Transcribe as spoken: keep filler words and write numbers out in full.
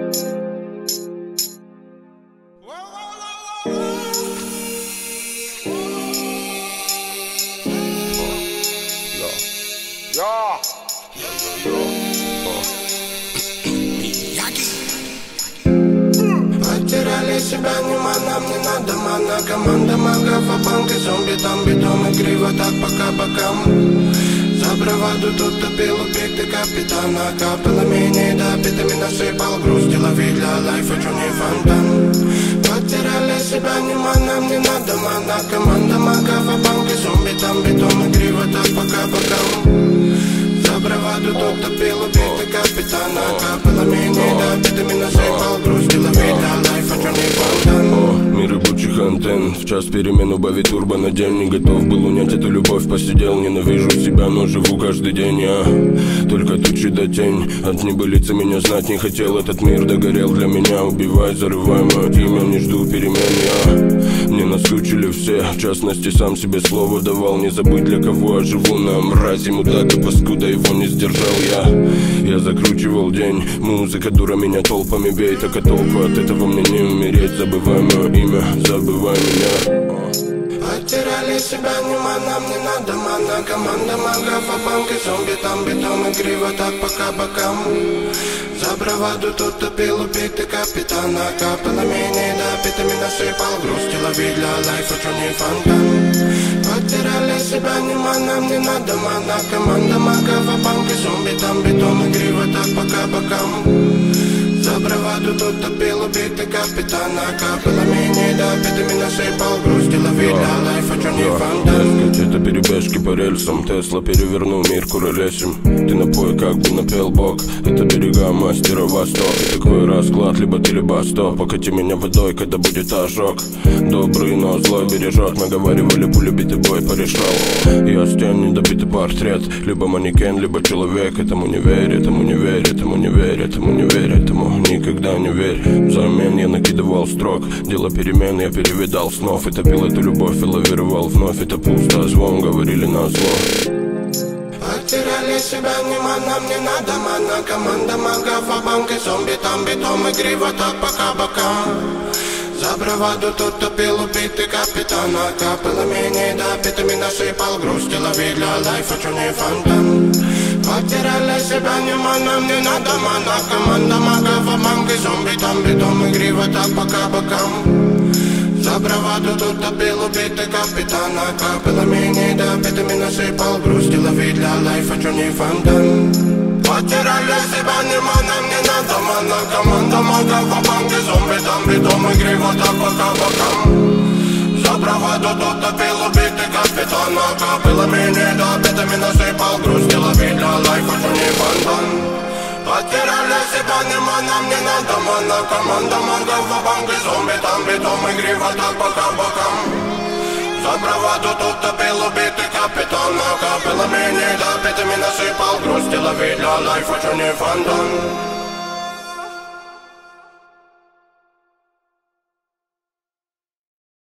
Потеряли себя, нема, нам не надо мана. Команда магов, а банки, зомби, там битом и криво, так пока бокам. За браваду тут топил объекты капитана. Капелами допитами насыпал грусть. Лови для лайфа, чё не фонтан. Потеряли себя, нема, нам не надо мана. Команда магов, а банки, зомби, там битом и криво, так пока бокам. За браваду тут топил объекты капитана. Капелами допитами насыпал грусть. Лови для лайфа, чё не фонтан. Мир рабочих антенн. В час перемен убавить турбо на день. Не готов был унять эту любовь, посидел. Ненавижу себя, но живу каждый день я. Только тучи да тень. От небылицы меня знать не хотел. Этот мир догорел для меня. Убивай, зарывай мое имя, не жду перемен я. Мне наскучили все, в частности сам себе слово давал. Не забыть, для кого я живу, на мрази мудака, паскуда, его не сдержал я. Я закручивал день, музыка дура меня толпами бей. Так а толку от этого мне не умереть. Забывай мое имя, забывай меня. Потеряли себя, нема, нам не надо мана. Команда магов, а банки, зомби, там битом и криво, так пока бокам. За браваду тут топил убитый капитана. Капелами недопитыми насыпал грусть. Лови для лайфа, чё не фонтан. Потеряли себя, нема, нам не надо мана. Команда магов, а банки, зомби, там битом и криво, так пока бокам. За браваду тут топил убитый капитана. Капелами недопитыми насыпал грусть. Лови для лайфа, чё не фонтан. Это перебежки по рельсам. Тесла перевернул мир куролесим. Ты напой, как бы напел бог. Это берега мастера восток. И такой расклад, либо ты, либо стоп. Покати меня водой, когда будет ожог. Добрый, но злой бережет. Мы говорили, пуля битый бой порешал. Я стен, недобитый портрет. Либо манекен, либо человек. Этому не верь, этому не верь, этому не верь, этому не верь, этому никогда не верь. Взамен я накидывал строк. Дело перемен, я перевидал снов. И топил эту любовь и лавировал вновь. Это пусто, звон, говорили на зло. Потеряли себя, нема, нам не надо мана. Команда магов, а банки, зомби, там битом и криво, так пока бокам. За браваду тут топил убитый капитана. Капелами недопитыми насыпал грусть. Лови для лайфа, чё не фонтан. Потеряли себя, нема, нам не надо мана. Команда магов, а банки, зомби, там битом и криво, так пока бокам. За браваду тут топил убитый капитана. Капелами недопитыми насыпал грусть. Лови для лайфа, чё не фонтан. Потеряли себя, нема, нам не надо мана. Команда магов, а банки, зомби, там битом и криво, так пока бокам. За браваду тут топил убитый капитана. Капелами недопитыми насыпал грусть. Лови для лайфа, чё не фонтан. Потеряли себя, нема, нам не надо мана. Команда магов, а банки, зомби, там битом и криво, так пока бокам. За браваду тут топил убитый капитана. Капелами недопитыми насыпал грусть. Лови для лайфа, чё не фонтан.